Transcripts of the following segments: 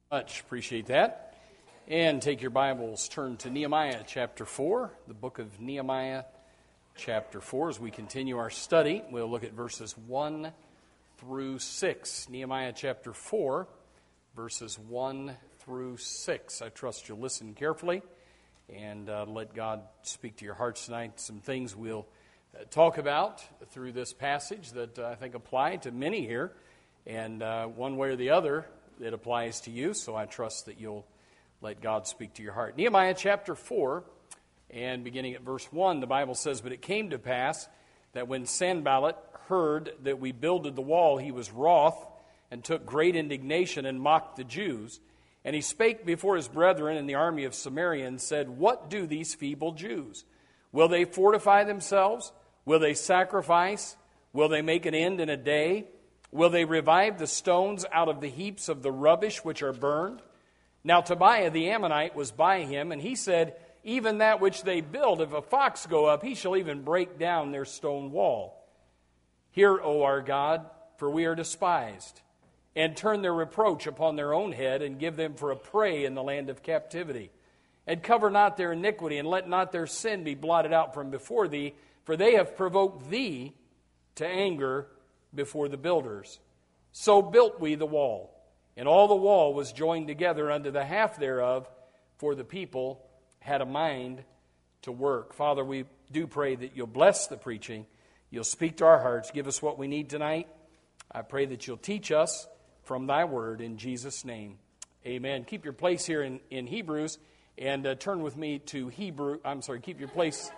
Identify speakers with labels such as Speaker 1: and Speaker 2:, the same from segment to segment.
Speaker 1: Much appreciate that. And take your Bibles, turn to Nehemiah chapter 4, the book of Nehemiah chapter 4. As we continue our study, we'll look at verses 1 through 6. Nehemiah chapter 4, verses 1 through 6. I trust you'll listen carefully and let God speak to your hearts tonight. Some things we'll talk about through this passage that I think apply to many here, and one way or the other, it applies to you, so I trust that you'll let God speak to your heart. Nehemiah chapter 4, and beginning at verse 1, the Bible says, "But it came to pass that when Sanballat heard that we builded the wall, he was wroth, and took great indignation, and mocked the Jews. And he spake before his brethren in the army of Samaria, and said, What do these feeble Jews? Will they fortify themselves? Will they sacrifice? Will they make an end in a day? Will they revive the stones out of the heaps of the rubbish which are burned? Now Tobiah the Ammonite was by him, and he said, Even that which they build, if a fox go up, he shall even break down their stone wall. Hear, O our God, for we are despised, and turn their reproach upon their own head, and give them for a prey in the land of captivity. And cover not their iniquity, and let not their sin be blotted out from before thee, for they have provoked thee to anger before the builders. So built we the wall, and all the wall was joined together unto the half thereof, for the people had a mind to work." Father, we do pray that you'll bless the preaching, you'll speak to our hearts, give us what we need tonight. I pray that you'll teach us from thy word in Jesus' name. Amen. Keep your place here in Hebrews, and turn with me to keep your place,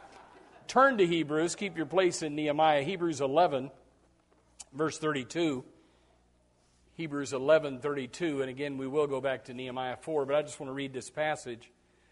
Speaker 1: Turn to Hebrews, keep your place in Nehemiah, Hebrews 11, verse 32. Hebrews 11:32, and again we will go back to Nehemiah 4, but I just want to read this passage.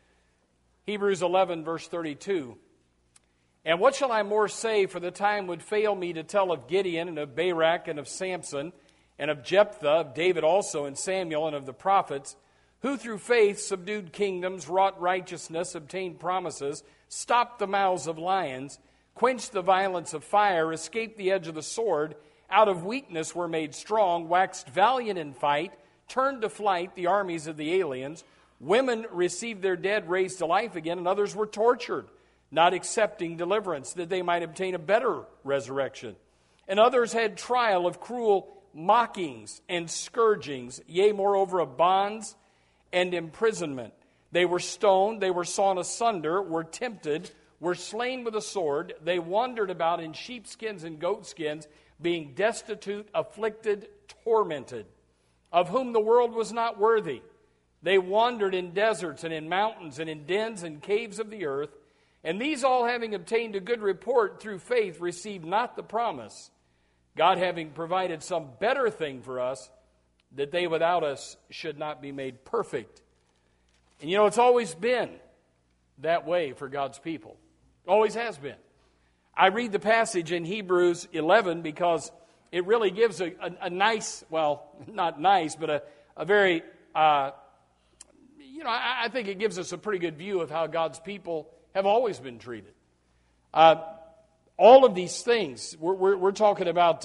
Speaker 1: Hebrews 11, verse 32. "And what shall I more say, for the time would fail me to tell of Gideon, and of Barak, and of Samson, and of Jephthah, of David also, and Samuel, and of the prophets, who through faith subdued kingdoms, wrought righteousness, obtained promises, stopped the mouths of lions, quenched the violence of fire, escaped the edge of the sword, out of weakness were made strong, waxed valiant in fight, turned to flight the armies of the aliens. Women received their dead raised to life again, and others were tortured, not accepting deliverance, that they might obtain a better resurrection. And others had trial of cruel mockings and scourgings, yea, moreover, of bonds and imprisonment. They were stoned, they were sawn asunder, were tempted, were slain with a sword. They wandered about in sheepskins and goatskins, being destitute, afflicted, tormented, of whom the world was not worthy. They wandered in deserts and in mountains and in dens and caves of the earth. And these all, having obtained a good report through faith, received not the promise, God having provided some better thing for us, that they without us should not be made perfect." And you know, it's always been that way for God's people. Always has been. I read the passage in Hebrews 11 because it really gives a nice, well, not nice, but a very, I think it gives us a pretty good view of how God's people have always been treated. All of these things, we're talking about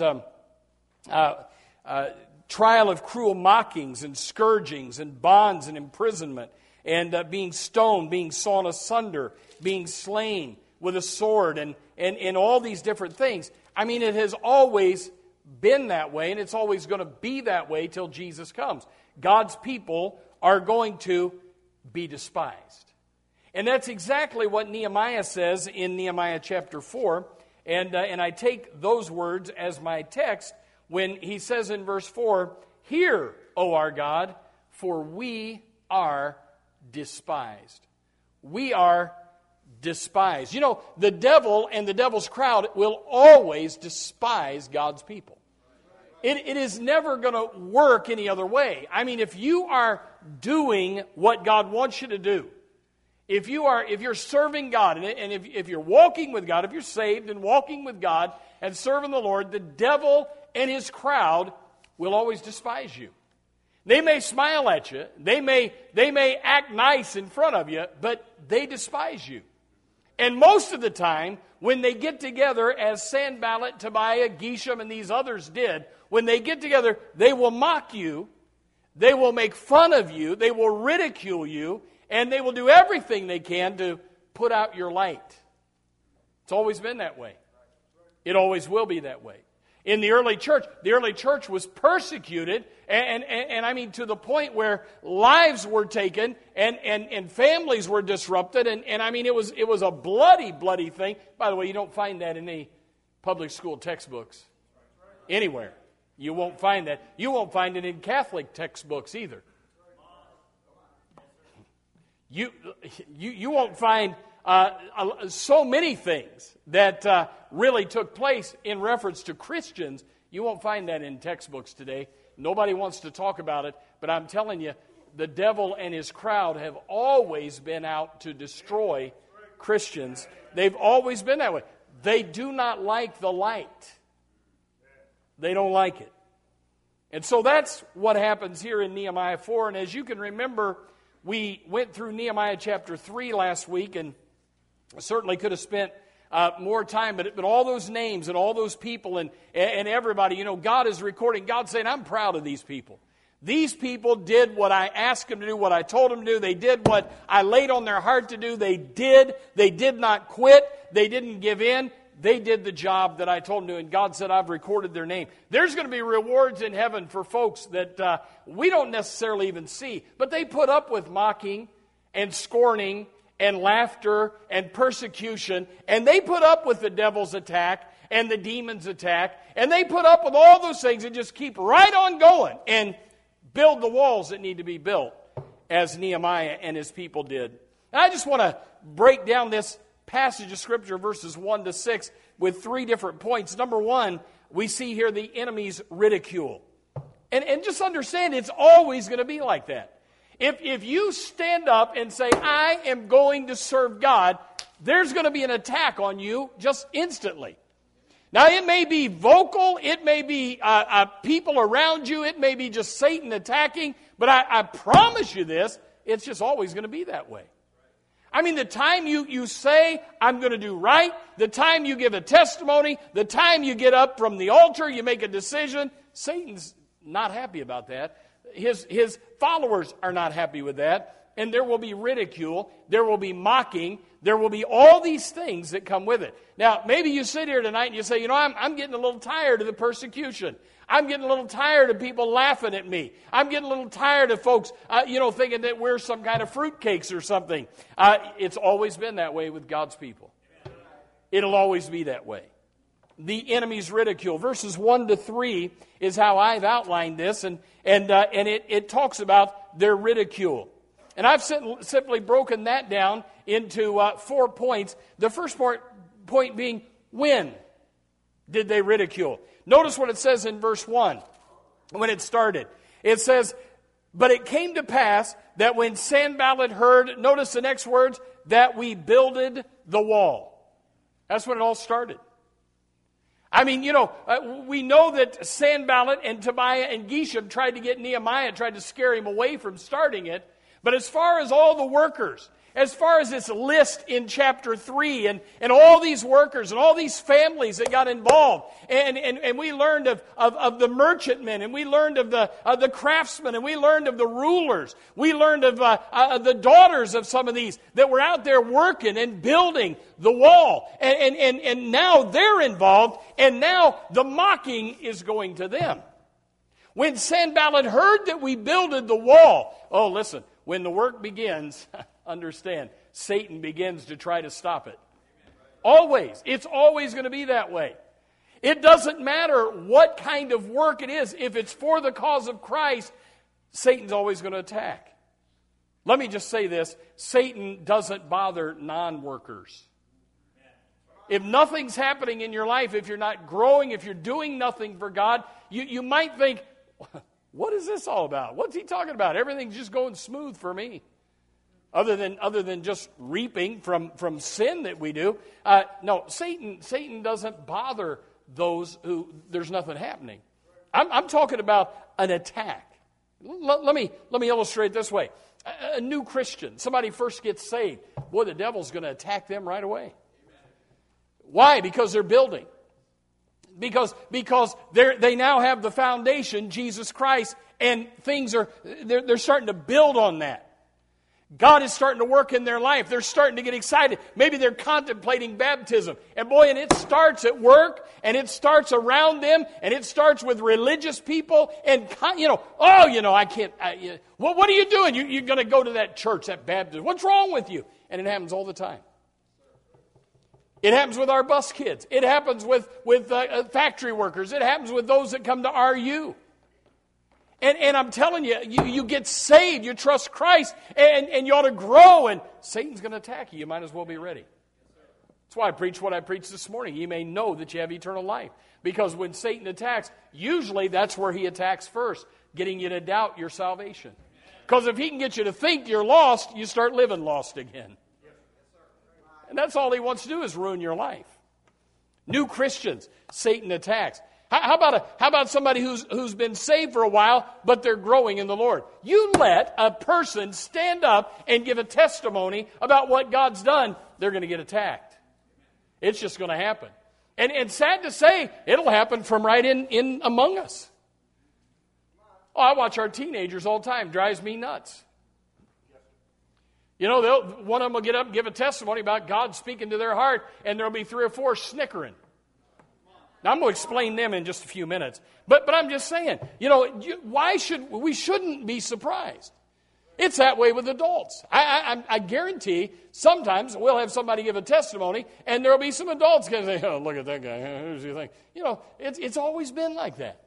Speaker 1: trial of cruel mockings and scourgings and bonds and imprisonment, and being stoned, being sawn asunder, being slain with a sword, and all these different things. I mean, it has always been that way, and it's always going to be that way till Jesus comes. God's people are going to be despised. And that's exactly what Nehemiah says in Nehemiah chapter 4, and I take those words as my text when he says in verse 4, "Hear, O our God, for we are despised." We are despised. You know, the devil and the devil's crowd will always despise God's people. It is never going to work any other way. I mean, if you are doing what God wants you to do, if you're serving God, and if you're walking with God, if you're saved and walking with God and serving the Lord, the devil and his crowd will always despise you. They may smile at you, they may act nice in front of you, but they despise you. And most of the time, when they get together, as Sanballat, Tobiah, Geshem, and these others did, when they get together, they will mock you. They will make fun of you. They will ridicule you. And they will do everything they can to put out your light. It's always been that way. It always will be that way. In the early church was persecuted, and I mean to the point where lives were taken and families were disrupted, and I mean it was a bloody, bloody thing. By the way, you don't find that in any public school textbooks anywhere. You won't find that. You won't find it in Catholic textbooks either. You won't find so many things that really took place in reference to Christians. You won't find that in textbooks today. Nobody wants to talk about it, but I'm telling you, the devil and his crowd have always been out to destroy Christians. They've always been that way. They do not like the light. They don't like it. And so that's what happens here in Nehemiah 4. And as you can remember, we went through Nehemiah chapter 3 last week, and certainly could have spent more time, but all those names and all those people and everybody, God is recording. God's saying, I'm proud of these people. These people did what I asked them to do, what I told them to do. They did what I laid on their heart to do. They did. They did not quit. They didn't give in. They did the job that I told them to, and God said, I've recorded their name. There's going to be rewards in heaven for folks that we don't necessarily even see, but they put up with mocking and scorning and laughter and persecution, and they put up with the devil's attack and the demon's attack, and they put up with all those things and just keep right on going and build the walls that need to be built, as Nehemiah and his people did. And I just want to break down this passage of Scripture, verses 1 to 6, with three different points. Number one, we see here the enemy's ridicule. And just understand, it's always going to be like that. If you stand up and say, I am going to serve God, there's going to be an attack on you just instantly. Now, it may be vocal, it may be people around you, it may be just Satan attacking, but I promise you this, it's just always going to be that way. I mean, the time you say, I'm going to do right, the time you give a testimony, the time you get up from the altar, you make a decision, Satan's not happy about that. His followers are not happy with that, and there will be ridicule, there will be mocking, there will be all these things that come with it. Now, maybe you sit here tonight and you say, I'm getting a little tired of the persecution. I'm getting a little tired of people laughing at me. I'm getting a little tired of folks, thinking that we're some kind of fruitcakes or something. It's always been that way with God's people. It'll always be that way. The enemy's ridicule. Verses 1 to 3 is how I've outlined this, and it talks about their ridicule. And I've simply broken that down into 4 points. The first point being, when did they ridicule? Notice what it says in verse 1 when it started. It says, but it came to pass that when Sanballat heard, notice the next words, that we builded the wall. That's when it all started. I mean, we know that Sanballat and Tobiah and Geshem tried to get Nehemiah, tried to scare him away from starting it. But as far as all the workers, as far as this list in chapter 3 and all these workers and all these families that got involved, and we learned of the merchantmen, and we learned of the craftsmen, and we learned of the rulers, we learned of the daughters of some of these that were out there working and building the wall, and now they're involved, and now the mocking is going to them. When Sanballat heard that we builded the wall, oh listen, when the work begins, understand, Satan begins to try to stop it. Always. It's always going to be that way. It doesn't matter what kind of work it is. If it's for the cause of Christ, Satan's always going to attack. Let me just say this. Satan doesn't bother non-workers. If nothing's happening in your life, if you're not growing, if you're doing nothing for God, you might think, what is this all about? What's he talking about? Everything's just going smooth for me. Other than just reaping from sin that we do. No, Satan doesn't bother those who there's nothing happening. I'm talking about an attack. Let me illustrate this way. A new Christian, somebody first gets saved, boy, the devil's going to attack them right away. Why? Because they're building. Because they now have the foundation, Jesus Christ, and things are, they're starting to build on that. God is starting to work in their life. They're starting to get excited. Maybe they're contemplating baptism. And boy, and it starts at work, and it starts around them, and it starts with religious people. And, I can't, what are you doing? You're going to go to that church, that baptism. What's wrong with you? And it happens all the time. It happens with our bus kids. It happens with factory workers. It happens with those that come to RU. And I'm telling you, you get saved, you trust Christ, and you ought to grow, and Satan's going to attack you. You might as well be ready. That's why I preach what I preached this morning. You may know that you have eternal life. Because when Satan attacks, usually that's where he attacks first, getting you to doubt your salvation. Because if he can get you to think you're lost, you start living lost again. And that's all he wants to do is ruin your life. New Christians, Satan attacks. How about somebody who's been saved for a while, but they're growing in the Lord? You let a person stand up and give a testimony about what God's done, they're going to get attacked. It's just going to happen. And sad to say, it'll happen from right in among us. Oh, I watch our teenagers all the time. Drives me nuts. You know, one of them will get up and give a testimony about God speaking to their heart, and there'll be 3 or 4 snickering. Now, I'm going to explain them in just a few minutes. But I'm just saying, we shouldn't be surprised. It's that way with adults. I guarantee sometimes we'll have somebody give a testimony, and there'll be some adults going to say, oh, look at that guy. Who's you think? It's always been like that.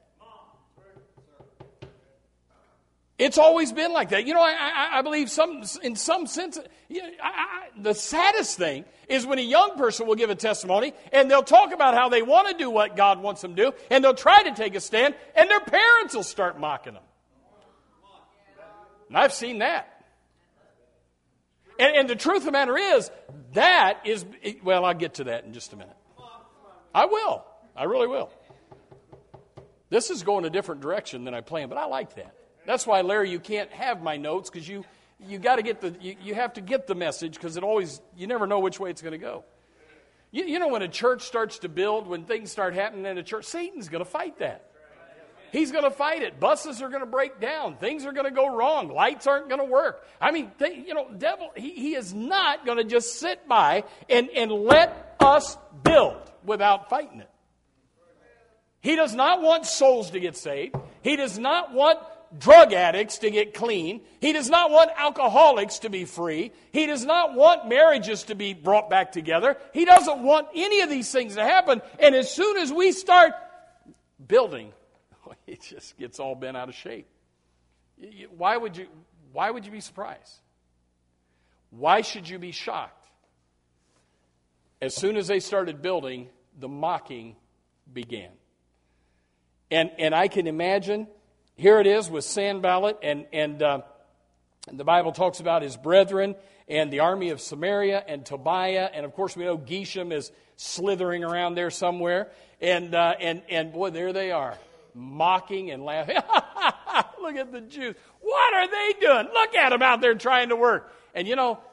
Speaker 1: It's always been like that. I believe in some sense, the saddest thing is when a young person will give a testimony and they'll talk about how they want to do what God wants them to do, and they'll try to take a stand, and their parents will start mocking them. And I've seen that. And the truth of the matter is, I'll get to that in just a minute. I will. I really will. This is going a different direction than I planned, but I like that. That's why, Larry, you can't have my notes, because you got to get you have to get the message, because you never know which way it's going to go. When a church starts to build, when things start happening in a church, Satan's going to fight that. He's going to fight it. Buses are going to break down. Things are going to go wrong. Lights aren't going to work. I mean, devil, he is not going to just sit by and let us build without fighting it. He does not want souls to get saved. He does not want drug addicts to get clean. He does not want alcoholics to be free. He does not want marriages to be brought back together. He doesn't want any of these things to happen. And as soon as we start building, it just gets all bent out of shape. Why would you be surprised? Why should you be shocked? As soon as they started building, the mocking began. And I can imagine, here it is with Sanballat, and the Bible talks about his brethren and the army of Samaria and Tobiah, and of course we know Geshem is slithering around there somewhere, and boy, there they are, mocking and laughing. Look at the Jews. What are they doing? Look at them out there trying to work. And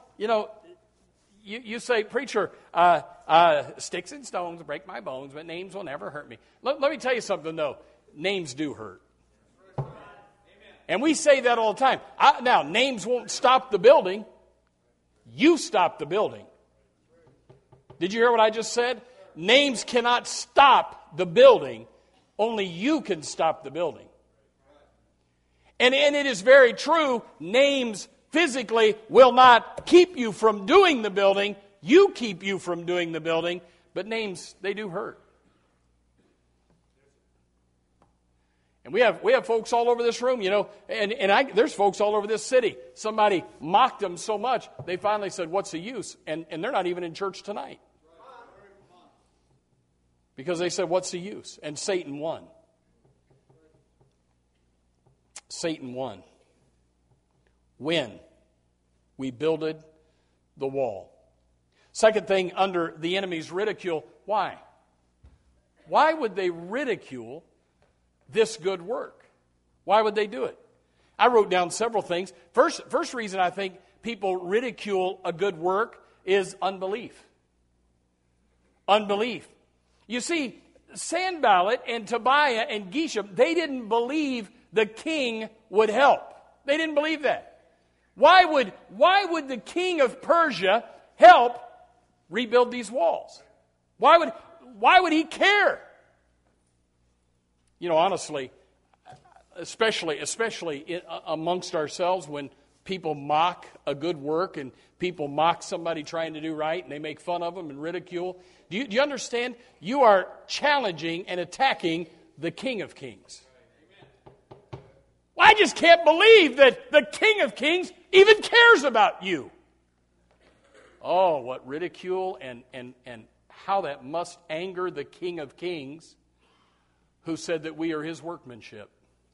Speaker 1: you say, preacher, sticks and stones break my bones, but names will never hurt me. Let me tell you something, though. Names do hurt. And we say that all the time. Now, names won't stop the building. You stop the building. Did you hear what I just said? Names cannot stop the building. Only you can stop the building. And it is very true, names physically will not keep you from doing the building. You keep you from doing the building. But names, they do hurt. And we have folks all over this room, there's folks all over this city. Somebody mocked them so much, they finally said, what's the use? And they're not even in church tonight. Because they said, what's the use? And Satan won. Satan won. When we builded the wall. Second thing, under the enemy's ridicule, why? Why would they ridicule this good work? Why would they do it? I wrote down several things. First reason I think people ridicule a good work is unbelief. Unbelief. You see, Sanballat and Tobiah and Geshem, they didn't believe the king would help. They didn't believe that. Why would the king of Persia help rebuild these walls? Why would he care? You know, honestly, especially amongst ourselves, when people mock a good work and people mock somebody trying to do right and they make fun of them and ridicule. Do you understand? You are challenging and attacking the King of Kings. Well, I just can't believe that the King of Kings even cares about you. Oh, what ridicule and how that must anger the King of Kings, who said that we are his workmanship.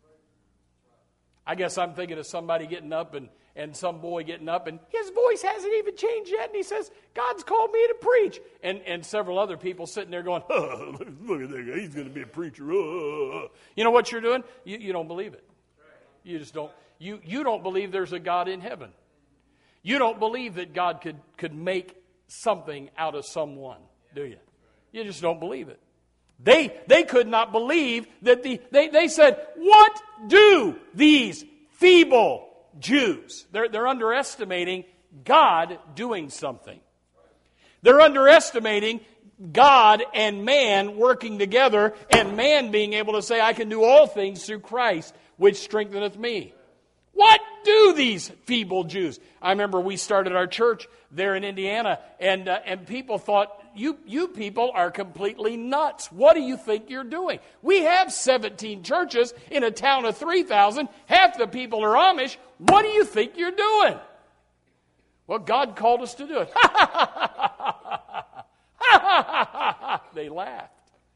Speaker 1: I guess I'm thinking of somebody getting up and some boy getting up and his voice hasn't even changed yet, and he says, God's called me to preach. And several other people sitting there going, oh, look at that guy, he's going to be a preacher. Oh. You know what you're doing? You don't believe it. You just don't. You don't believe there's a God in heaven. You don't believe that God could make something out of someone, do you? You just don't believe it. They could not believe that they said, what do these feeble Jews? They're underestimating God doing something. They're underestimating God and man working together, and man being able to say, I can do all things through Christ, which strengtheneth me. What do these feeble Jews? I remember we started our church there in Indiana, and people thought, you people are completely nuts. What do you think you're doing? We have 17 churches in a town of 3,000. Half the people are Amish. What do you think you're doing? Well, God called us to do it. They laughed.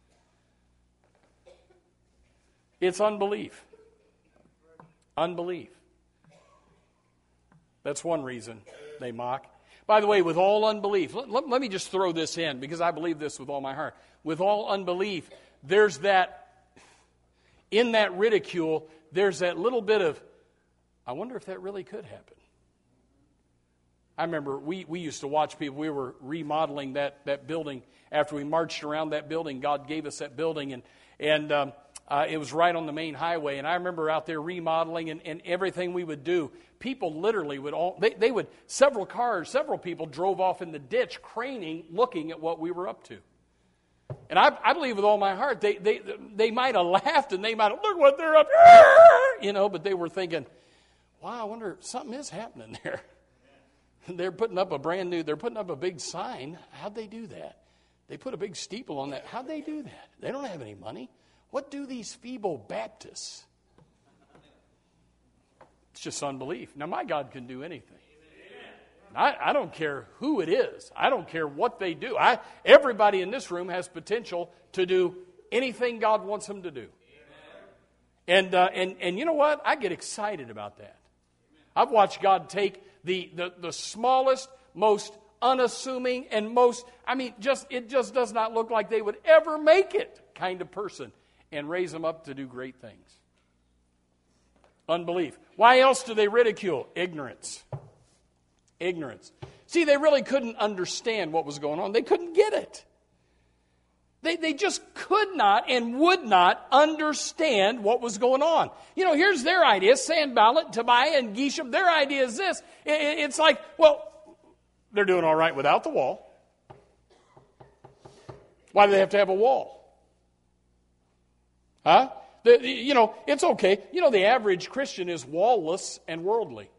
Speaker 1: It's unbelief. Unbelief. That's one reason they mock. By the way, with all unbelief, let me just throw this in, because I believe this with all my heart. With all unbelief, there's that, in that ridicule, there's that little bit of, I wonder if that really could happen. I remember we used to watch people. We were remodeling that building. After we marched around that building, God gave us that building, and it was right on the main highway. And I remember out there remodeling and everything we would do. People literally would several people drove off in the ditch, craning, looking at what we were up to. And I believe with all my heart, they might have laughed and they might have, look what they're up to, but they were thinking, wow, I wonder if something is happening there. They're putting up a big sign. How'd they do that? They put a big steeple on that. How'd they do that? They don't have any money. What do these feeble Baptists? It's just unbelief. Now, my God can do anything. I don't care who it is. I don't care what they do. Everybody in this room has potential to do anything God wants them to do. And you know what? I get excited about that. I've watched God take the smallest, most unassuming, and it just does not look like they would ever make it kind of person, and raise them up to do great things. Unbelief. Why else do they ridicule? Ignorance. Ignorance. See, they really couldn't understand what was going on. They couldn't get it. They just could not and would not understand what was going on. Here's their idea. Sanballat, Tobiah, and Geshem, their idea is this. It's like, well, they're doing all right without the wall. Why do they have to have a wall? Huh? It's okay. The average Christian is wallless and worldly.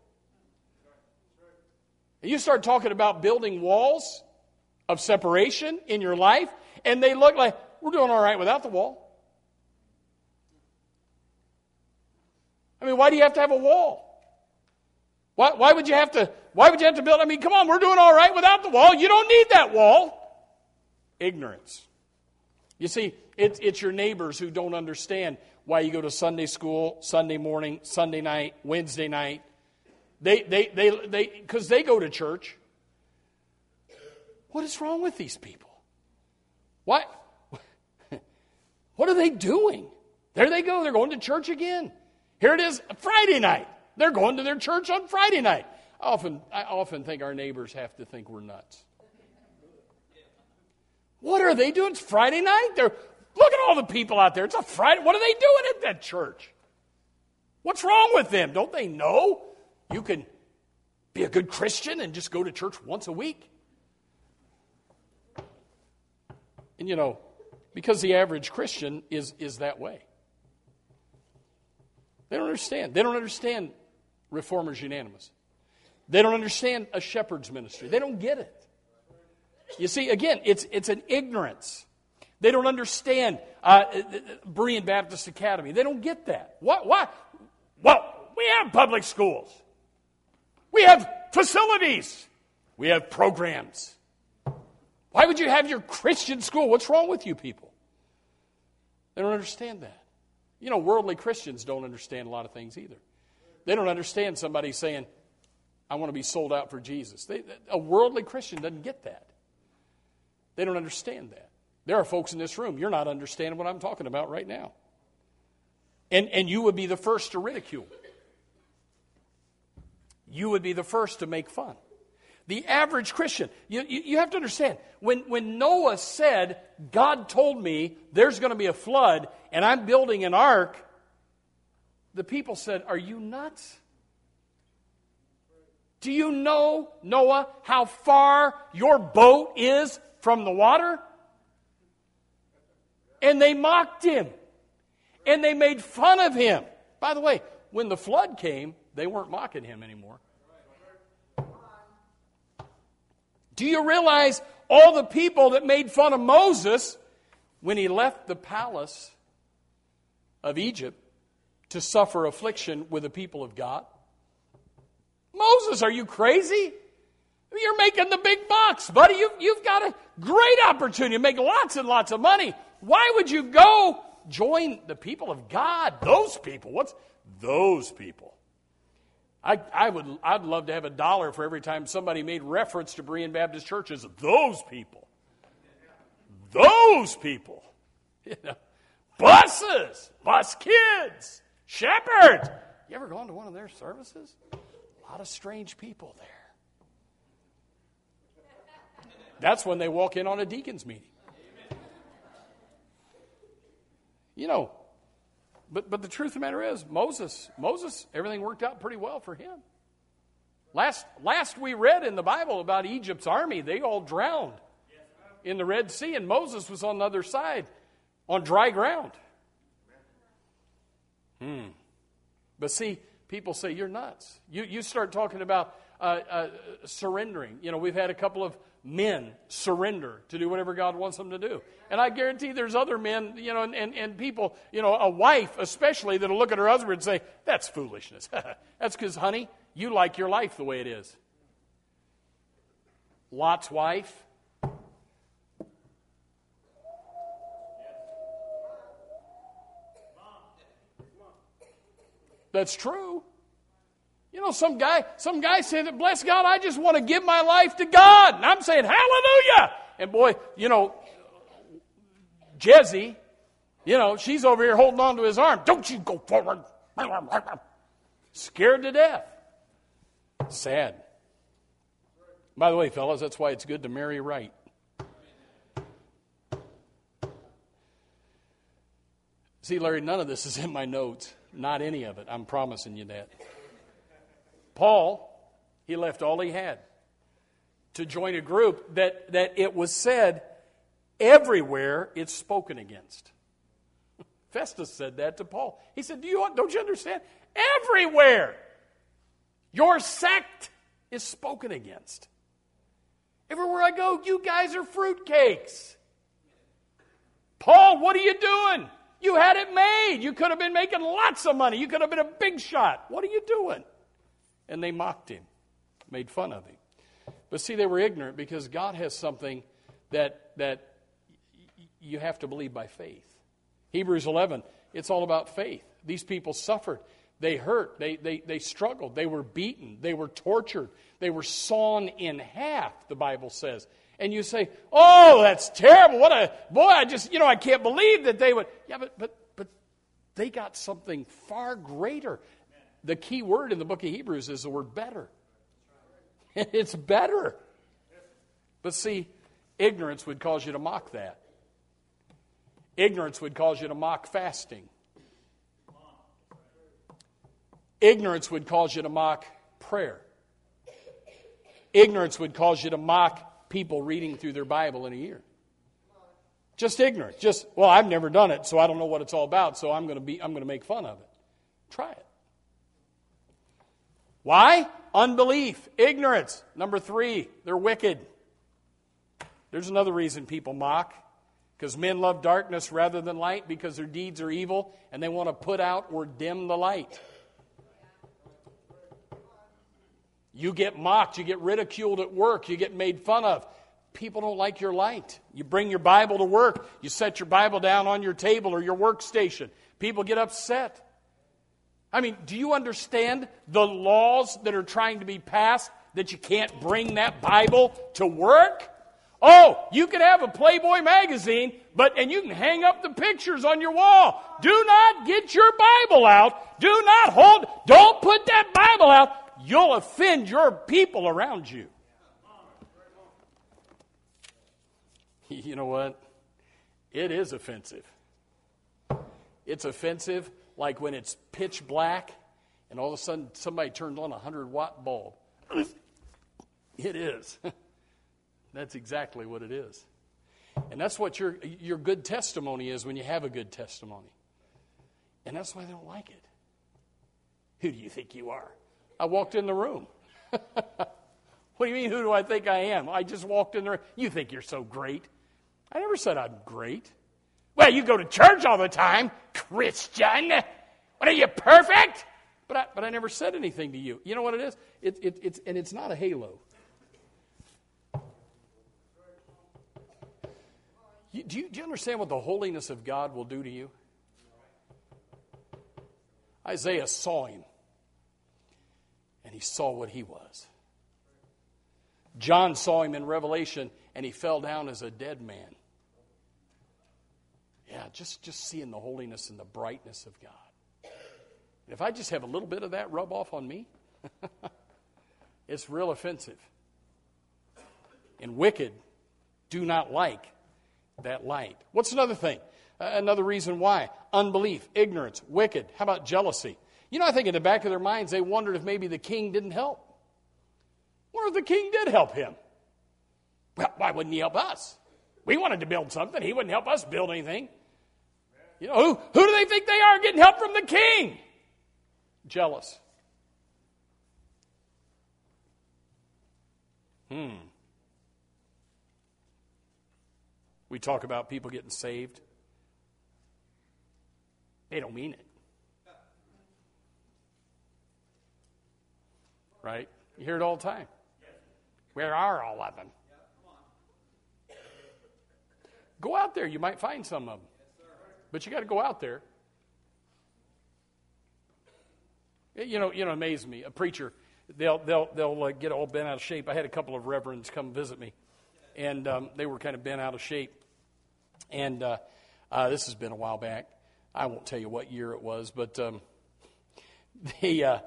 Speaker 1: You start talking about building walls of separation in your life, and they look like, we're doing all right without the wall. Why do you have to have a wall? Why would you have to build? Come on, we're doing all right without the wall. You don't need that wall. Ignorance. You see, it's your neighbors who don't understand why you go to Sunday school, Sunday morning, Sunday night, Wednesday night. Because they go to church. What is wrong with these people? What are they doing? There they go. They're going to church again. Here it is, Friday night. They're going to their church on Friday night. I often think our neighbors have to think we're nuts. What are they doing? It's Friday night. Look at all the people out there. It's a Friday. What are they doing at that church? What's wrong with them? Don't they know you can be a good Christian and just go to church once a week? And because the average Christian is that way. They don't understand. They don't understand Reformers Unanimous. They don't understand a shepherd's ministry. They don't get it. You see, again, it's an ignorance. They don't understand Berean Baptist Academy. They don't get that. Why? Well, we have public schools. We have facilities. We have programs. Why would you have your Christian school? What's wrong with you people? They don't understand that. Worldly Christians don't understand a lot of things either. They don't understand somebody saying, I want to be sold out for Jesus. A worldly Christian doesn't get that. They don't understand that. There are folks in this room, you're not understanding what I'm talking about right now. And you would be the first to ridicule. You would be the first to make fun. The average Christian, you have to understand, when Noah said, God told me there's going to be a flood and I'm building an ark, the people said, are you nuts? Do you know, Noah, how far your boat is from the water? And they mocked him. And they made fun of him. By the way, when the flood came, they weren't mocking him anymore. Do you realize all the people that made fun of Moses when he left the palace of Egypt to suffer affliction with the people of God? Moses, are you crazy? You're making the big bucks, buddy. You've got a great opportunity to make lots and lots of money. Why would you go join the people of God? Those people. What's those people? I'd love to have $1 for every time somebody made reference to Berean Baptist Church as those people. Those people. Buses, bus kids, shepherds. You ever gone to one of their services? A lot of strange people there. That's when they walk in on a deacon's meeting. But the truth of the matter is, Moses, everything worked out pretty well for him. Last we read in the Bible about Egypt's army, they all drowned in the Red Sea, and Moses was on the other side, on dry ground. But see, people say, you're nuts. You start talking about surrendering. We've had a couple of men surrender to do whatever God wants them to do. And I guarantee there's other men, and people, a wife especially, that'll look at her husband and say, that's foolishness. That's because, honey, you like your life the way it is. Lot's wife. That's true. Some guy said that, bless God, I just want to give my life to God. And I'm saying, hallelujah. And boy, Jesse, she's over here holding on to his arm. Don't you go forward. Scared to death. Sad. By the way, fellas, that's why it's good to marry right. See, Larry, none of this is in my notes. Not any of it. I'm promising you that. Paul, he left all he had to join a group that it was said everywhere it's spoken against. Festus said that to Paul. He said, don't you understand? Everywhere your sect is spoken against. Everywhere I go, you guys are fruitcakes. Paul, what are you doing? You had it made. You could have been making lots of money. You could have been a big shot. What are you doing? And they mocked him, made fun of him. But see, they were ignorant because God has something that you have to believe by faith. Hebrews 11, it's all about faith. These people suffered. They hurt. They struggled. They were beaten. They were tortured. They were sawn in half, the Bible says. And you say, oh, that's terrible. I can't believe that they would. Yeah, but they got something far greater. The key word in the book of Hebrews is the word better. It's better. But see, ignorance would cause you to mock that. Ignorance would cause you to mock fasting. Ignorance would cause you to mock prayer. Ignorance would cause you to mock people reading through their Bible in a year. Just ignorance. Just, well, I've never done it, so I don't know what it's all about, so I'm going to make fun of it. Try it. Why? Unbelief, ignorance. Number 3, they're wicked. There's another reason people mock. Because men love darkness rather than light because their deeds are evil and they want to put out or dim the light. You get mocked, you get ridiculed at work, you get made fun of. People don't like your light. You bring your Bible to work, you set your Bible down on your table or your workstation. People get upset. I mean, do you understand the laws that are trying to be passed that you can't bring that Bible to work? Oh, you can have a Playboy magazine, and you can hang up the pictures on your wall. Do not get your Bible out. Don't put that Bible out. You'll offend your people around you. You know what? It is offensive. It's offensive like when it's pitch black and all of a sudden somebody turns on a 100-watt bulb. It is. That's exactly what it is. And that's what your good testimony is when you have a good testimony. And that's why they don't like it. Who do you think you are? I walked in the room. What do you mean, who do I think I am? I just walked in the room. You think you're so great. I never said I'm great. Well, you go to church all the time, Christian. What, are you perfect? But I never said anything to you. You know what it is? It's not a halo. Do you understand what the holiness of God will do to you? Isaiah saw him, and he saw what he was. John saw him in Revelation, and he fell down as a dead man. Yeah, just seeing the holiness and the brightness of God. And if I just have a little bit of that rub off on me, it's real offensive. And wicked do not like that light. What's another thing? Another reason why? Unbelief, ignorance, wicked. How about jealousy? You know, I think in the back of their minds they wondered if maybe the king didn't help. Or if the king did help him. Well, why wouldn't he help us? We wanted to build something. He wouldn't help us build anything. You know, who do they think they are getting help from the king? Jealous. We talk about people getting saved. They don't mean it. Right? You hear it all the time. Where are all of them? Go out there. You might find some of them. But you got to go out there. You know, amaze me. A preacher, they'll get all bent out of shape. I had a couple of reverends come visit me, and they were kind of bent out of shape. And this has been a while back. I won't tell you what year it was, but you know,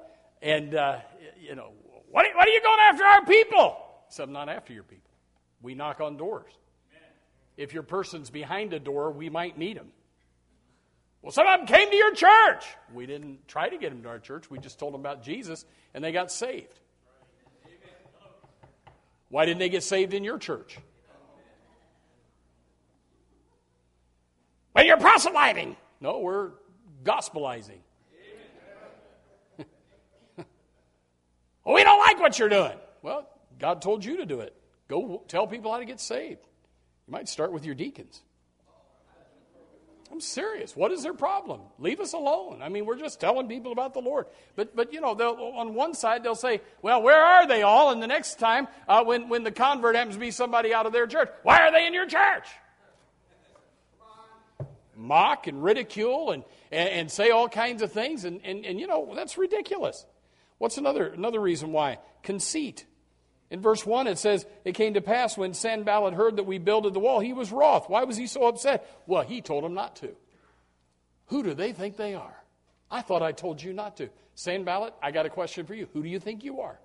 Speaker 1: what are you going after our people? I said, I'm not after your people. We knock on doors. If your person's behind a door, we might need them. Well, some of them came to your church. We didn't try to get them to our church. We just told them about Jesus, and they got saved. Why didn't they get saved in your church? Well, you're proselyting. No, we're gospelizing. Well, we don't like what you're doing. Well, God told you to do it. Go tell people how to get saved. You might start with your deacons. I'm serious. What is their problem? Leave us alone. I mean, we're just telling people about the Lord. But you know, on one side they'll say, well, where are they all? And the next time, when the convert happens to be somebody out of their church, why are they in your church? Mock and ridicule and say all kinds of things. And you know, that's ridiculous. What's another reason why? Conceit. In verse 1 it says, it came to pass when Sanballat heard that we builded the wall, he was wroth. Why was he so upset? Well, he told him not to. Who do they think they are? I thought I told you not to. Sanballat, I got a question for you. Who do you think you are?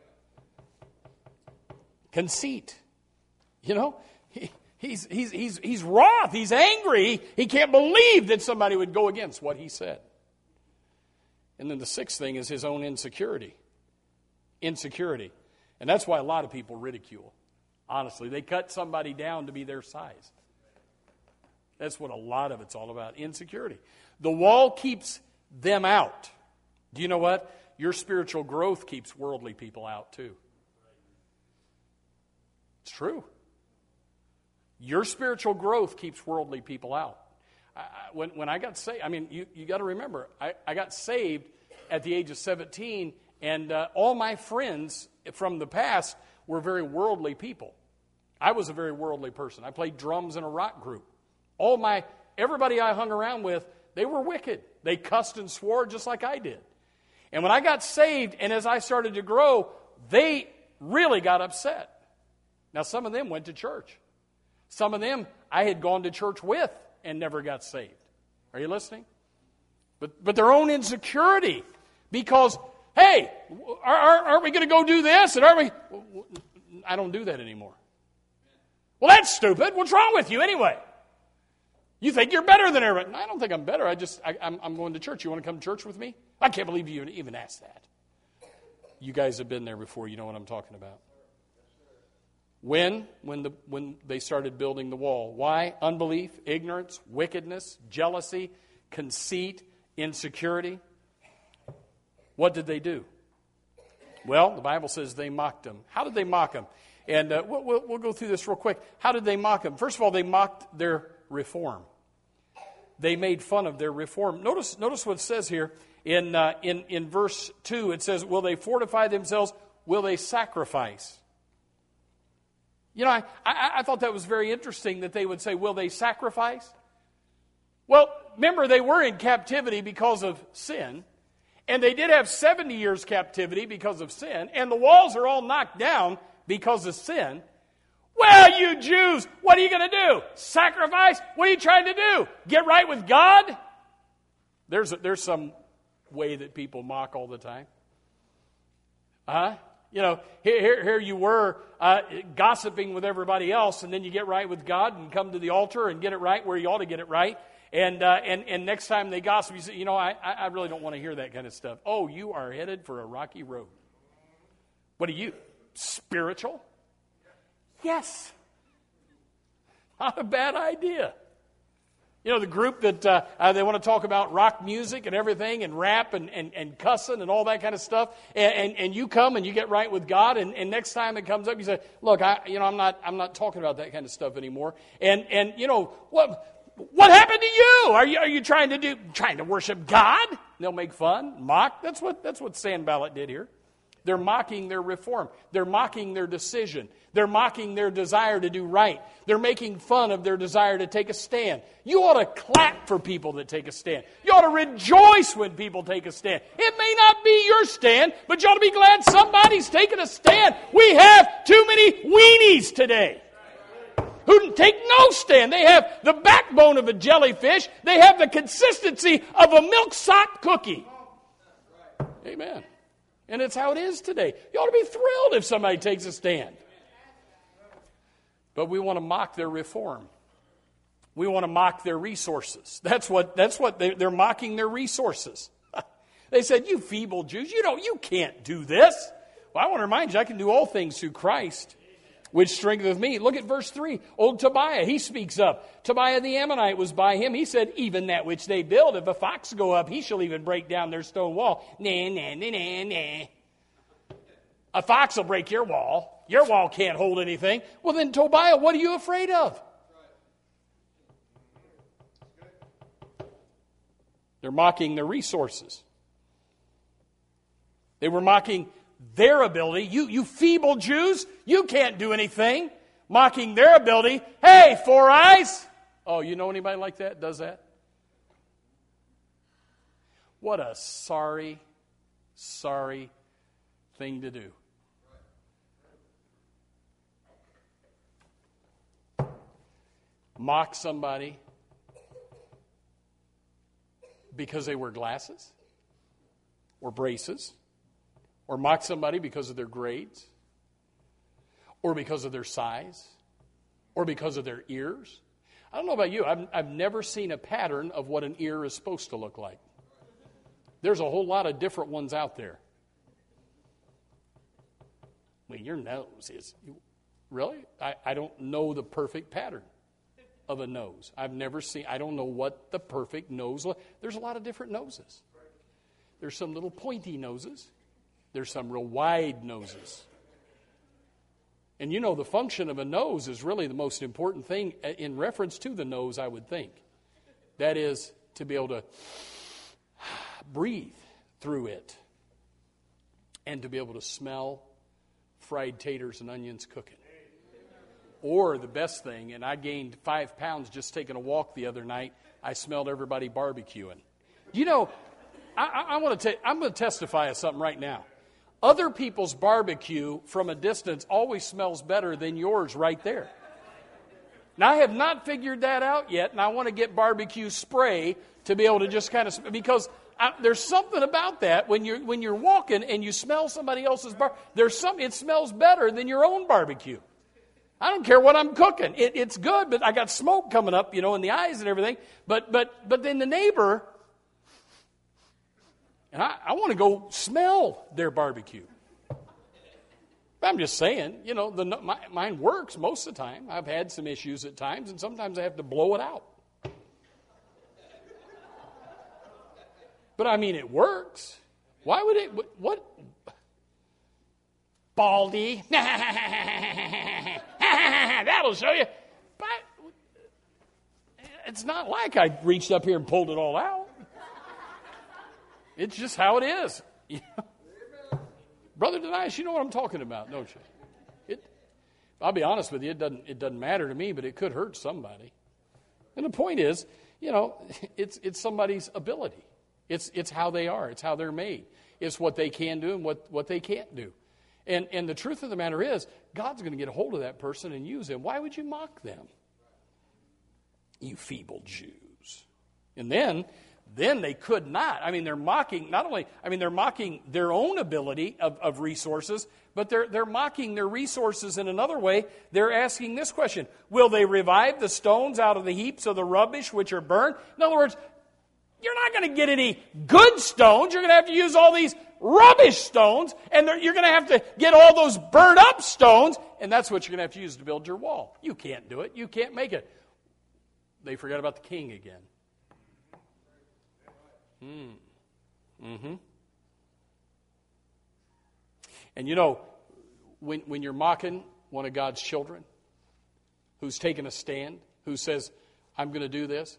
Speaker 1: Conceit. You know, he's wroth. He's angry. He can't believe that somebody would go against what he said. And then the sixth thing is his own insecurity. Insecurity. And that's why a lot of people ridicule. Honestly, they cut somebody down to be their size. That's what a lot of it's all about, insecurity. The wall keeps them out. Do you know what? Your spiritual growth keeps worldly people out too. It's true. Your spiritual growth keeps worldly people out. When I got saved, I mean, you got to remember, I got saved at the age of 17, and all my friends from the past were very worldly people. I was a very worldly person. I played drums in a rock group. Everybody I hung around with, they were wicked. They cussed and swore just like I did. And when I got saved, and as I started to grow, they really got upset. Now, some of them went to church. Some of them I had gone to church with and never got saved. Are you listening? But their own insecurity, because, hey, aren't we going to go do this? And aren't we? I don't do that anymore. Well, that's stupid. What's wrong with you anyway? You think you're better than everybody. I don't think I'm better. I'm going to church. You want to come to church with me? I can't believe you even asked that. You guys have been there before. You know what I'm talking about. When they started building the wall. Why? Unbelief, ignorance, wickedness, jealousy, conceit, insecurity. What did they do? Well, the Bible says they mocked him. How did they mock him? And we'll go through this real quick. How did they mock him? First of all, they mocked their reform. They made fun of their reform. Notice what it says here in verse 2. It says, will they fortify themselves? Will they sacrifice? You know, I thought that was very interesting that they would say, will they sacrifice? Well, remember, they were in captivity because of sin. And they did have 70 years captivity because of sin. And the walls are all knocked down because of sin. Well, you Jews, what are you going to do? Sacrifice? What are you trying to do? Get right with God? There's some way that people mock all the time. You know, here you were gossiping with everybody else, and then you get right with God and come to the altar and get it right where you ought to get it right. And next time they gossip, you say, you know, I really don't want to hear that kind of stuff. Oh, you are headed for a rocky road. What are you, spiritual? Yes. Not a bad idea. You know, the group that they want to talk about rock music and everything and rap and cussing and all that kind of stuff. And you come and you get right with God, and next time it comes up, you say, look, I'm not talking about that kind of stuff anymore. And you know, what happened to you? Are you trying to worship God? And they'll make fun, mock. That's what Sanballat did here. They're mocking their reform. They're mocking their decision. They're mocking their desire to do right. They're making fun of their desire to take a stand. You ought to clap for people that take a stand. You ought to rejoice when people take a stand. It may not be your stand, but you ought to be glad somebody's taking a stand. We have too many weenies today who take no stand. They have the backbone of a jellyfish. They have the consistency of a milk-sop cookie. Amen. And it's how it is today. You ought to be thrilled if somebody takes a stand. But we want to mock their reform. We want to mock their resources. That's what they're mocking their resources. They said, you feeble Jews, you can't do this. Well, I want to remind you, I can do all things through Christ, which strengtheneth me. Look at verse 3. Old Tobiah, he speaks up. Tobiah the Ammonite was by him. He said, even that which they build, if a fox go up, he shall even break down their stone wall. Nah, nah, nah, nah, nah. A fox will break your wall. Your wall can't hold anything. Well, then, Tobiah, what are you afraid of? They're mocking their resources. They were mocking their ability. You feeble Jews, you can't do anything. Mocking their ability. Hey, Four Eyes. Oh, you know anybody like that? Does that? What a sorry thing to do. Mock somebody because they wear glasses or braces, or mock somebody because of their grades, or because of their size, or because of their ears. I don't know about you. I've never seen a pattern of what an ear is supposed to look like. There's a whole lot of different ones out there. Well, your nose is... Really? I don't know the perfect pattern of a nose. I've never seen... I don't know what the perfect nose... There's a lot of different noses. There's some little pointy noses. There's some real wide noses. And you know, the function of a nose is really the most important thing in reference to the nose, I would think. That is to be able to breathe through it and to be able to smell fried taters and onions cooking. Or the best thing, and I gained 5 pounds just taking a walk the other night, I smelled everybody barbecuing. You know, I'm going to testify of something right now. Other people's barbecue from a distance always smells better than yours right there. Now, I have not figured that out yet, and I want to get barbecue spray to be able to just kind of, because there's something about that when you're walking and you smell somebody else's it smells better than your own barbecue. I don't care what I'm cooking. It's good, but I got smoke coming up, in the eyes and everything. But then the neighbor, and I want to go smell their barbecue. I'm just saying, mine works most of the time. I've had some issues at times, and sometimes I have to blow it out. But I mean, it works. Why would it? What? Baldy. That'll show you. But it's not like I reached up here and pulled it all out. It's just how it is. Brother Denias, you know what I'm talking about, don't you? I'll be honest with you, it doesn't matter to me, but it could hurt somebody. And the point is, it's somebody's ability. It's how they are. It's how they're made. It's what they can do and what they can't do. And the truth of the matter is, God's going to get a hold of that person and use him. Why would you mock them? You feeble Jews. And then they could not. I mean, they're mocking they're mocking their own ability of resources, but they're mocking their resources in another way. They're asking this question: will they revive the stones out of the heaps of the rubbish which are burned? In other words, you're not going to get any good stones. You're going to have to use all these rubbish stones, and you're going to have to get all those burned up stones, and that's what you're going to have to use to build your wall. You can't do it. You can't make it. They forgot about the king again. And when you're mocking one of God's children who's taken a stand, who says, I'm going to do this,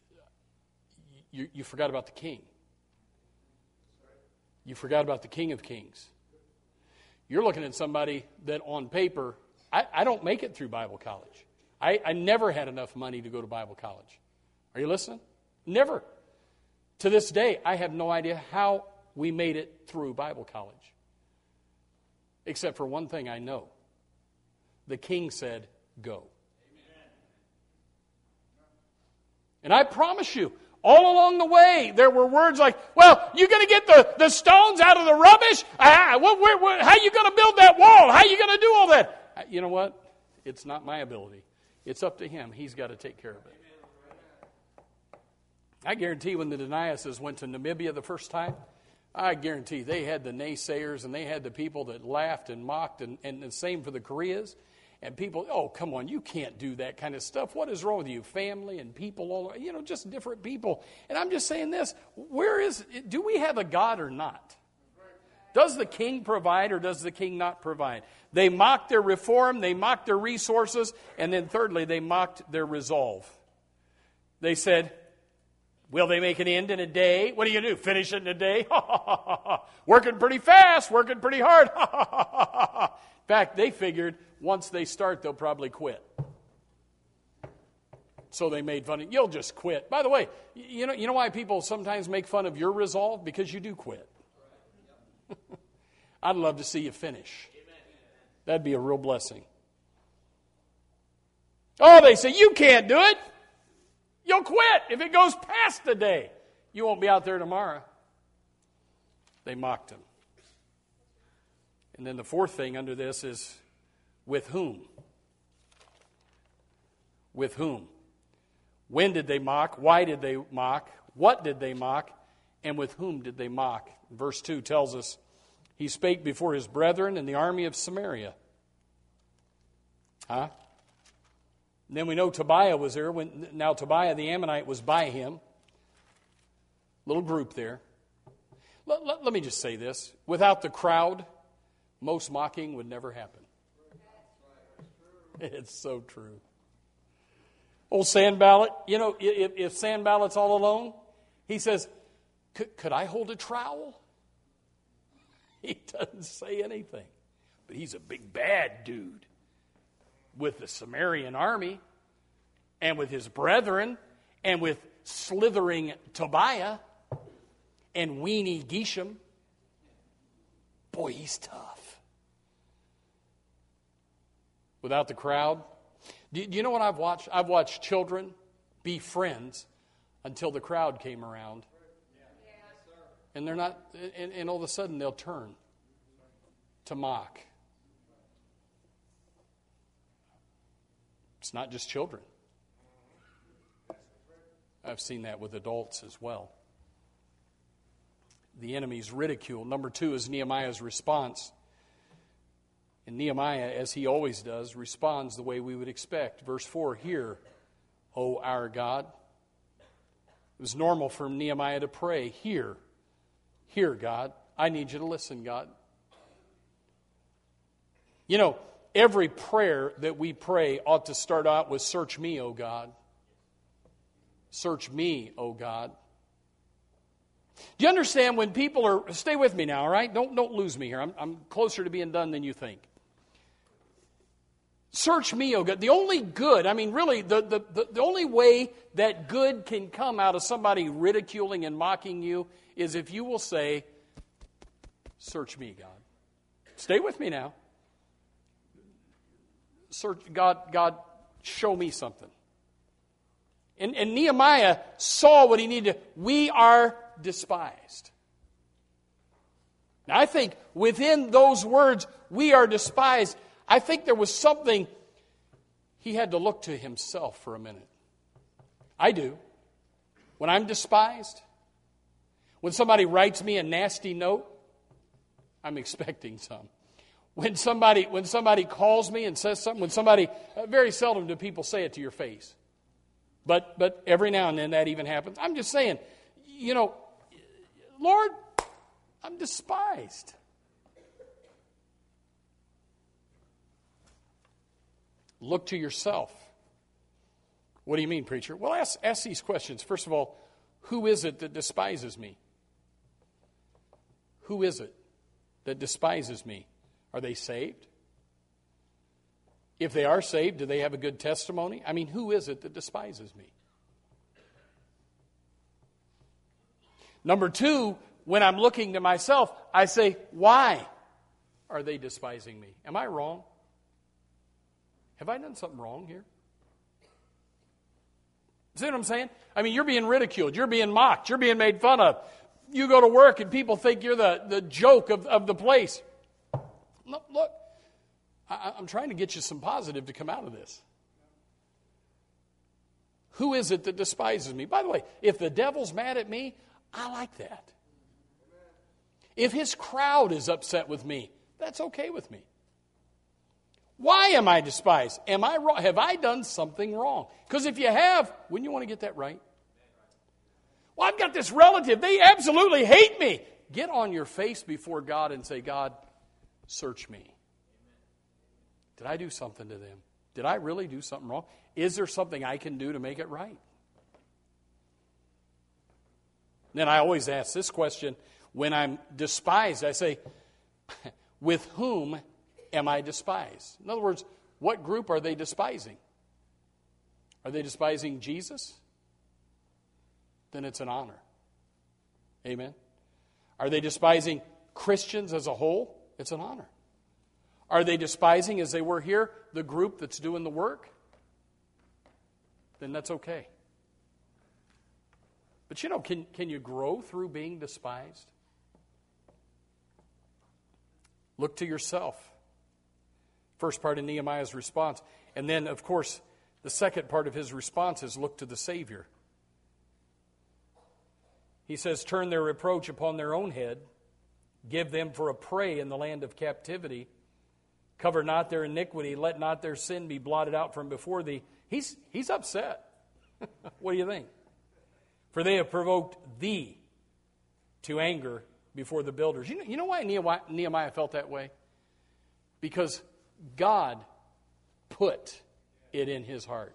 Speaker 1: you forgot about the king. You forgot about the King of Kings. You're looking at somebody that on paper, I don't make it through Bible college. I never had enough money to go to Bible college. Are you listening? Never. To this day, I have no idea how we made it through Bible college. Except for one thing I know. The king said, go. And I promise you, all along the way, there were words like, well, you're going to get the stones out of the rubbish? How are you going to build that wall? How are you going to do all that? You know what? It's not my ability. It's up to him. He's got to take care of it. I guarantee when the Deniases went to Namibia the first time, I guarantee they had the naysayers and they had the people that laughed and mocked, and the same for the Koreas. And people, oh, come on, you can't do that kind of stuff. What is wrong with you? Family and people, all just different people. And I'm just saying this, do we have a God or not? Does the king provide or does the king not provide? They mocked their reform, they mocked their resources, and then thirdly, they mocked their resolve. They said, will they make an end in a day? What are you going to do, finish it in a day? Working pretty fast, working pretty hard. In fact, they figured once they start, they'll probably quit. So they made fun of, you'll just quit. By the way, you know why people sometimes make fun of your resolve? Because you do quit. I'd love to see you finish. That'd be a real blessing. Oh, they say, you can't do it. You'll quit if it goes past the day. You won't be out there tomorrow. They mocked him. And then the fourth thing under this is, with whom? With whom? When did they mock? Why did they mock? What did they mock? And with whom did they mock? Verse 2 tells us, he spake before his brethren in the army of Samaria. And then we know Tobiah was there. Now Tobiah the Ammonite was by him. Little group there. Let me just say this. Without the crowd, most mocking would never happen. It's so true. Old Sanballat, if Sanballat's all alone, he says, could I hold a trowel? He doesn't say anything. But he's a big bad dude with the Samaritan army and with his brethren and with slithering Tobiah and weenie Geshem. Boy, he's tough. Without the crowd. Do you know what I've watched? I've watched children be friends until the crowd came around. And they're not, and all of a sudden they'll turn to mock. It's not just children. I've seen that with adults as well. The enemy's ridicule. Number 2 is Nehemiah's response. And Nehemiah, as he always does, responds the way we would expect. Verse 4, hear, O our God. It was normal for Nehemiah to pray, hear, God. I need you to listen, God. Every prayer that we pray ought to start out with, search me, O God. Search me, O God. Do you understand when people are, stay with me now, all right? Don't lose me here. I'm closer to being done than you think. Search me, O God. The only good, really, the only way that good can come out of somebody ridiculing and mocking you is if you will say, search me, God. Stay with me now. Search God, show me something. And Nehemiah saw what he needed. We are despised. Now, I think within those words, we are despised, I think there was something he had to look to himself for a minute. I do. When I'm despised, when somebody writes me a nasty note, I'm expecting some. When somebody calls me and says something, very seldom do people say it to your face. But every now and then that even happens. I'm just saying, Lord, I'm despised. Look to yourself. What do you mean, preacher? Well, ask these questions. First of all, who is it that despises me? Who is it that despises me? Are they saved? If they are saved, do they have a good testimony? Who is it that despises me? Number 2, when I'm looking to myself, I say, why are they despising me? Am I wrong? Have I done something wrong here? See what I'm saying? You're being ridiculed. You're being mocked. You're being made fun of. You go to work and people think you're the joke of the place. Look, I'm trying to get you some positive to come out of this. Who is it that despises me? By the way, if the devil's mad at me, I like that. If his crowd is upset with me, that's okay with me. Why am I despised? Am I wrong? Have I done something wrong? Because if you have, wouldn't you want to get that right? Well, I've got this relative. They absolutely hate me. Get on your face before God and say, God, search me. Did I do something to them? Did I really do something wrong? Is there something I can do to make it right? Then I always ask this question. When I'm despised, I say, with whom am I despised? In other words, what group are they despising? Are they despising Jesus? Then it's an honor. Amen. Are they despising Christians as a whole? It's an honor. Are they despising, as they were here, the group that's doing the work? Then that's okay. But can you grow through being despised? Look to yourself. First part of Nehemiah's response. And then, of course, the second part of his response is look to the Savior. He says, turn their reproach upon their own head. Give them for a prey in the land of captivity. Cover not their iniquity. Let not their sin be blotted out from before thee. He's upset. What do you think? For they have provoked thee to anger before the builders. You know why Nehemiah felt that way? Because God put it in his heart.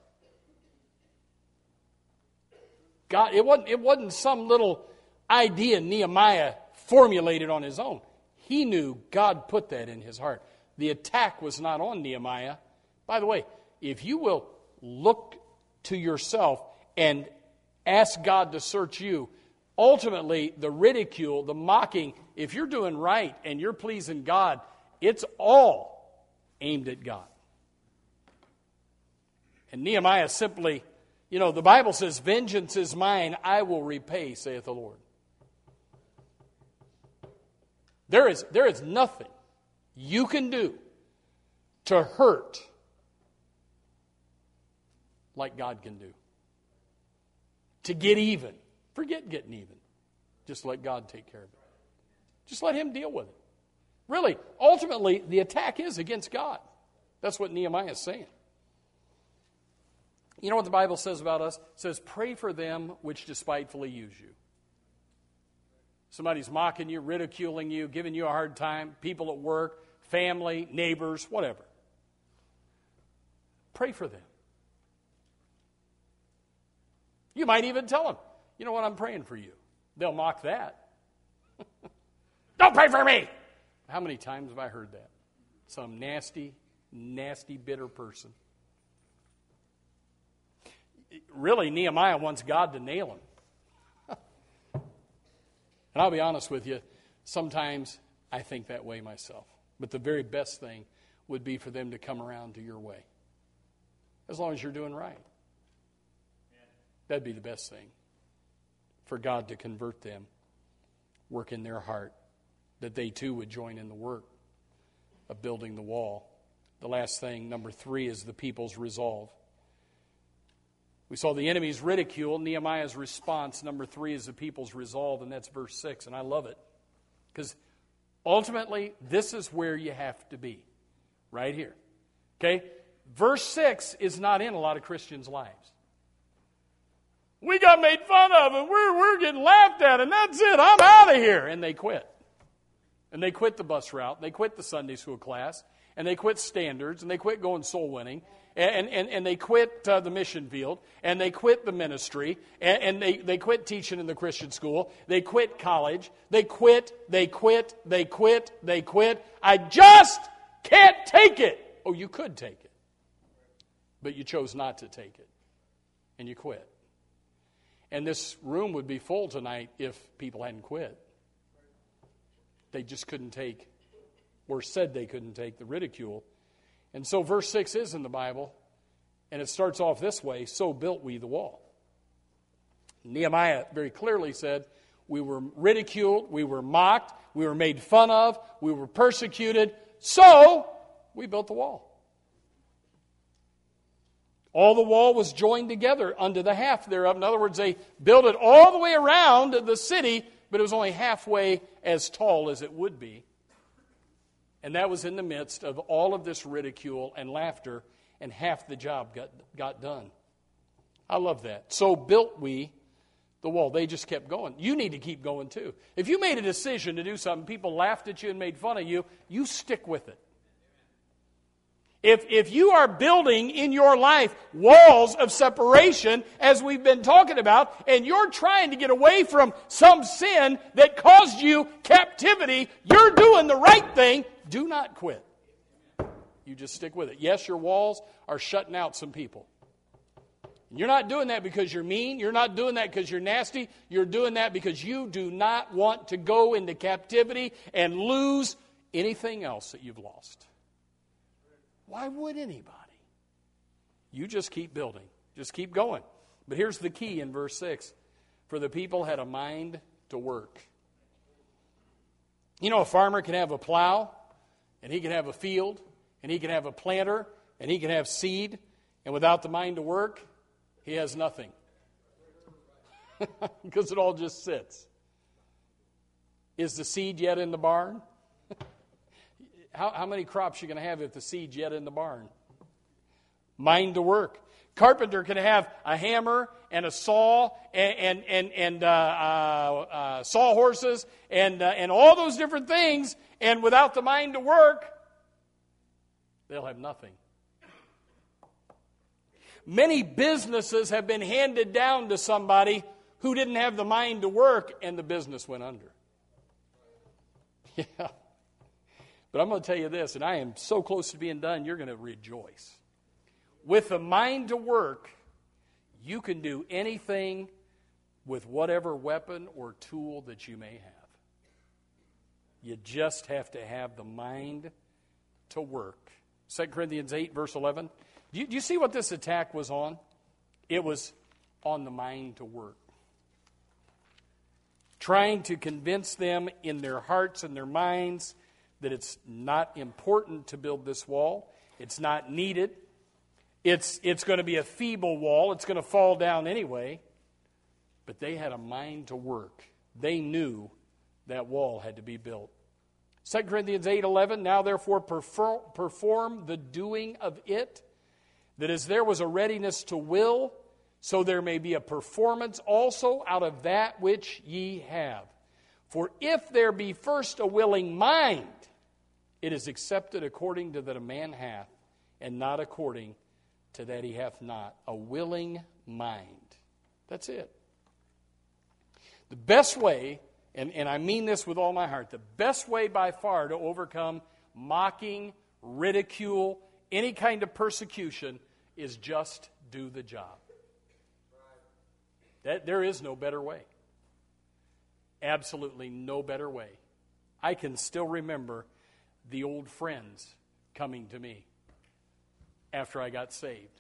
Speaker 1: God, it wasn't some little idea Nehemiah formulated on his own. He knew God put that in his heart. The attack was not on Nehemiah. By the way, if you will look to yourself and ask God to search you, ultimately the ridicule, the mocking, if you're doing right and you're pleasing God, it's all aimed at God. And Nehemiah simply, the Bible says, vengeance is mine, I will repay, saith the Lord. There is nothing you can do to hurt like God can do. To get even. Forget getting even. Just let God take care of it. Just let Him deal with it. Really, ultimately, the attack is against God. That's what Nehemiah is saying. You know what the Bible says about us? It says, pray for them which despitefully use you. Somebody's mocking you, ridiculing you, giving you a hard time, people at work, family, neighbors, whatever. Pray for them. You might even tell them, you know what, I'm praying for you. They'll mock that. Don't pray for me! How many times have I heard that? Some nasty, nasty, bitter person. Really, Nehemiah wants God to nail him. And I'll be honest with you, sometimes I think that way myself. But the very best thing would be for them to come around to your way. As long as you're doing right. That'd be the best thing. For God to convert them, work in their heart, that they too would join in the work of building the wall. The last thing, number 3, is the people's resolve. We saw the enemy's ridicule. Nehemiah's response, number 3, is the people's resolve, and that's verse 6. And I love it. Because ultimately, this is where you have to be. Right here. Okay? Verse 6 is not in a lot of Christians' lives. We got made fun of, and we're getting laughed at, and that's it. I'm out of here. And they quit. And they quit the bus route. They quit the Sunday school class. And they quit standards. And they quit going soul winning. And they quit the mission field, and they quit the ministry, and they quit teaching in the Christian school. They quit college. They quit. I just can't take it. Oh, you could take it. But you chose not to take it. And you quit. And this room would be full tonight if people hadn't quit. They just couldn't take, or said they couldn't take, the ridicule. And so verse 6 is in the Bible, and it starts off this way, so built we the wall. Nehemiah very clearly said, we were ridiculed, we were mocked, we were made fun of, we were persecuted, so we built the wall. All the wall was joined together unto the half thereof. In other words, they built it all the way around the city, but it was only halfway as tall as it would be. And that was in the midst of all of this ridicule and laughter, and half the job got done. I love that. So built we the wall. They just kept going. You need to keep going too. If you made a decision to do something, people laughed at you and made fun of you, you stick with it. If you are building in your life walls of separation, as we've been talking about, and you're trying to get away from some sin that caused you captivity, you're doing the right thing. Do not quit. You just stick with it. Yes, your walls are shutting out some people. You're not doing that because you're mean. You're not doing that because you're nasty. You're doing that because you do not want to go into captivity and lose anything else that you've lost. Why would anybody? You just keep building. Just keep going. But here's the key in verse 6. For the people had a mind to work. You know, a farmer can have a plow, and he can have a field, and he can have a planter, and he can have seed, and without the mind to work, he has nothing. because it all just sits. Is the seed yet in the barn? How many crops are you going to have if the seed's yet in the barn? Mind to work. Carpenter can have a hammer and a saw and sawhorses and all those different things, and without the mind to work, they'll have nothing. Many businesses have been handed down to somebody who didn't have the mind to work, and the business went under. Yeah. But I'm going to tell you this, and I am so close to being done, you're going to rejoice. With the mind to work, you can do anything with whatever weapon or tool that you may have. You just have to have the mind to work. 2 Corinthians 8, verse 11. Do you see what this attack was on? It was on the mind to work. Trying to convince them in their hearts and their minds that it's not important to build this wall. It's not needed. It's going to be a feeble wall. It's going to fall down anyway. But they had a mind to work. They knew that wall had to be built. 2 Corinthians 8:11, now therefore perform the doing of it, that as there was a readiness to will, so there may be a performance also out of that which ye have. For if there be first a willing mind, it is accepted according to that a man hath, and not according to that he hath not. A willing mind. That's it. The best way, and I mean this with all my heart, the best way by far to overcome mocking, ridicule, any kind of persecution is just do the job. There is no better way. Absolutely no better way. I can still remember the old friends coming to me after I got saved.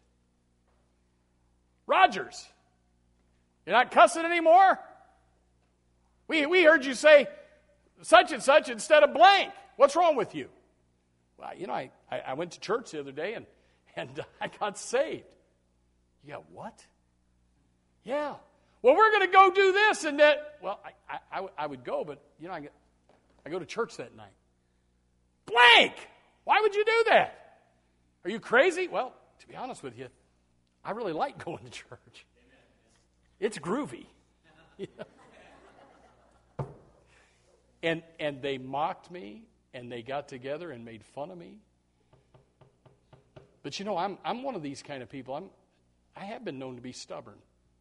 Speaker 1: Rogers, you're not cussing anymore? We heard you say such and such instead of blank. What's wrong with you? Well, I went to church the other day and I got saved. You got what? Yeah. Well, we're going to go do this and that. Well, I would go, but I go to church that night. Blank! Why would you do that? Are you crazy? Well, to be honest with you, I really like going to church. It's groovy. And they mocked me, and they got together and made fun of me. But I'm one of these kind of people. I have been known to be stubborn.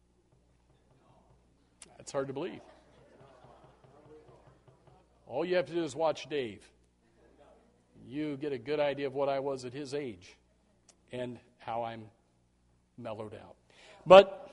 Speaker 1: That's hard to believe. All you have to do is watch Dave. You get a good idea of what I was at his age and how I'm mellowed out. But,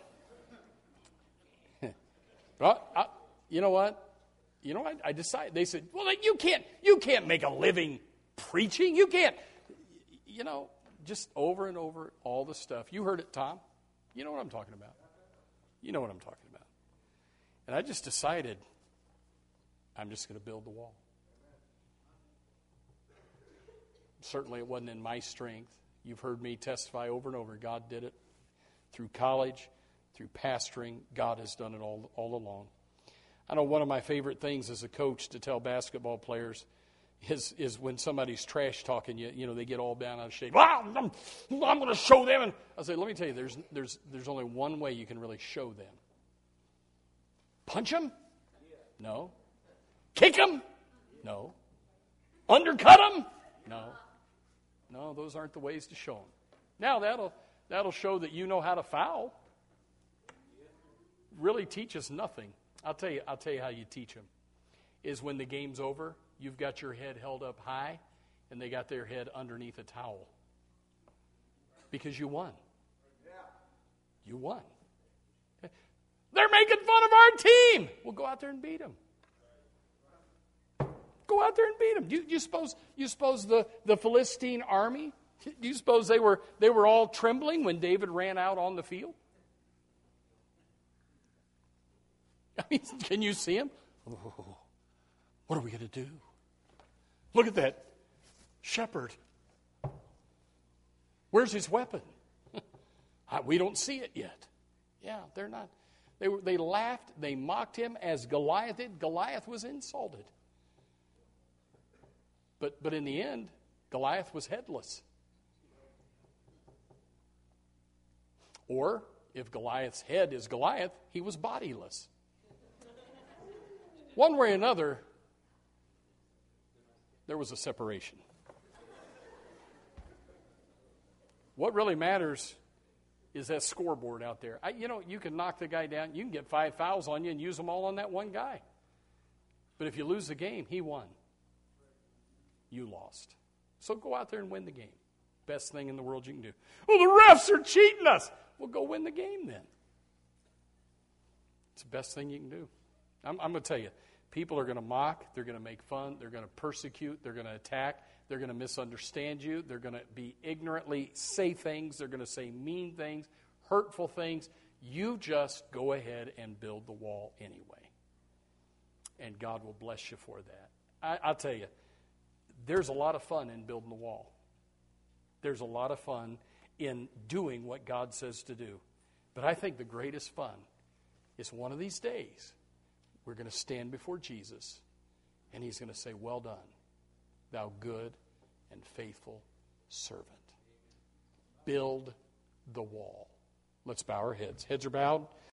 Speaker 1: you know what? I decided, they said, well, you can't make a living preaching. You can't, just over and over all the stuff. You heard it, Tom. You know what I'm talking about. You know what I'm talking about. And I just decided I'm just going to build the wall. Certainly it wasn't in my strength. You've heard me testify over and over. God did it through college, through pastoring. God has done it all along. I know one of my favorite things as a coach to tell basketball players is when somebody's trash talking you, they get all down out of shape. I'm going to show them. And I say, let me tell you, there's only one way you can really show them. Punch them? No. Kick them? No. Undercut them? No. No, those aren't the ways to show them. Now that'll show that you know how to foul. Really teach us nothing. I'll tell you how you teach them. Is when the game's over, you've got your head held up high, and they got their head underneath a towel. Because you won. You won. They're making fun of our team. Well, go out there and beat them. Go out there and beat them. Do you suppose the Philistine army? Do you suppose they were all trembling when David ran out on the field? I mean, can you see him? Oh, what are we going to do? Look at that shepherd. Where's his weapon? We don't see it yet. Yeah, they're They laughed, they mocked him as Goliath did. Goliath was insulted. But in the end, Goliath was headless. Or, if Goliath's head is Goliath, he was bodiless. One way or another, there was a separation. What really matters is that scoreboard out there. You can knock the guy down. You can get 5 fouls on you and use them all on that one guy. But if you lose the game, he won. You lost. So go out there and win the game. Best thing in the world you can do. Well, the refs are cheating us. Well, go win the game then. It's the best thing you can do. I'm going to tell you, people are going to mock, they're going to make fun, they're going to persecute, they're going to attack, they're going to misunderstand you, they're going to be ignorantly say things, they're going to say mean things, hurtful things. You just go ahead and build the wall anyway. And God will bless you for that. I'll tell you, there's a lot of fun in building the wall. There's a lot of fun in doing what God says to do. But I think the greatest fun is one of these days we're going to stand before Jesus and he's going to say, well done, thou good and faithful servant. Build the wall. Let's bow our heads. Heads are bowed.